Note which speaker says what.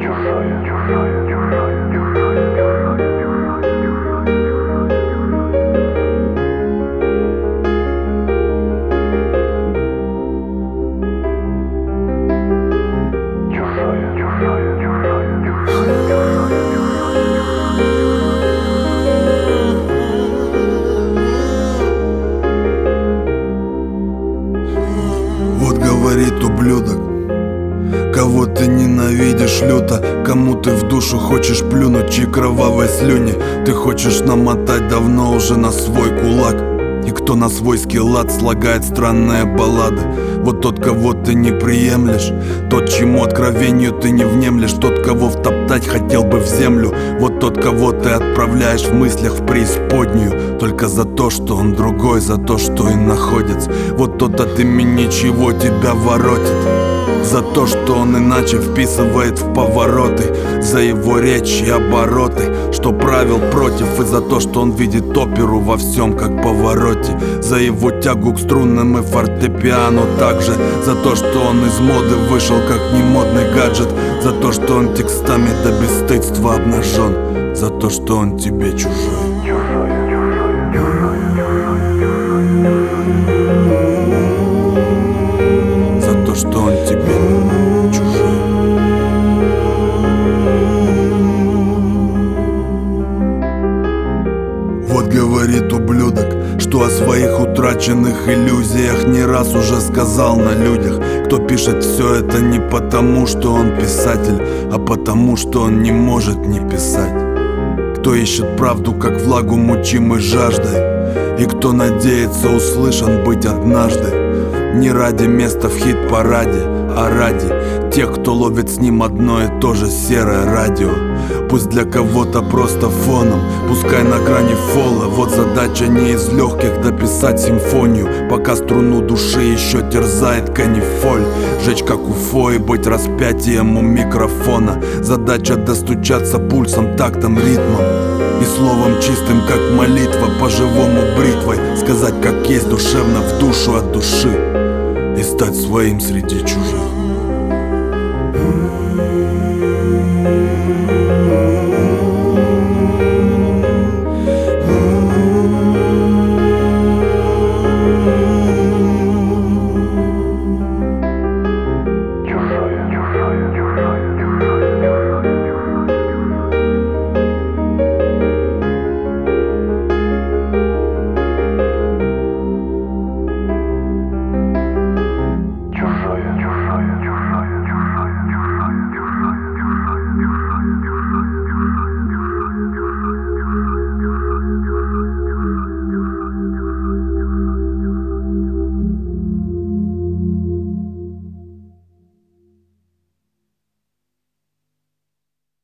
Speaker 1: Вот говорит ублюдок, кого ты ненавидишь люто, кому ты в душу хочешь плюнуть, чьи кровавые слюни ты хочешь намотать давно уже на свой кулак. И кто на свойский лад слагает странные баллады. Вот тот, кого ты не приемлешь, тот, чему откровению ты не внемлешь, тот, кого втоптать хотел бы в землю. Вот тот, кого ты отправляешь в мыслях в преисподнюю, только за то, что он другой, за то, что иноходец. Вот тот от имени чего тебя воротит, за то, что он иначе вписывает в повороты, за его речь и обороты, что правил против, и за то, что он видит оперу во всем как повороте, за его тягу к струнным и фортепиано также, за то, что он из моды вышел как немодный гаджет, за то, что он текстами до бесстыдства обнажен, за то, что он тебе чужой. За то, что он тебе чужой. Вот говорит ублюдок, что о своих утраченных иллюзиях не раз уже сказал на людях. Кто пишет все это не потому, что он писатель, а потому, что он не может не писать. Кто ищет правду, как влагу мучимой жаждой, и кто надеется услышан быть однажды. Не ради места в хит-параде, а ради тех, кто ловит с ним одно и то же серое радио. Пусть для кого-то просто фоном, пускай на грани фола. Вот задача не из легких дописать симфонию, пока струну души еще терзает канифоль. Жечь как уфо и быть распятием у микрофона. Задача достучаться пульсом, тактом, ритмом и словом чистым, как молитва, по-живому бритвой сказать, как есть, душевно в душу от души, и стать своим среди чужих.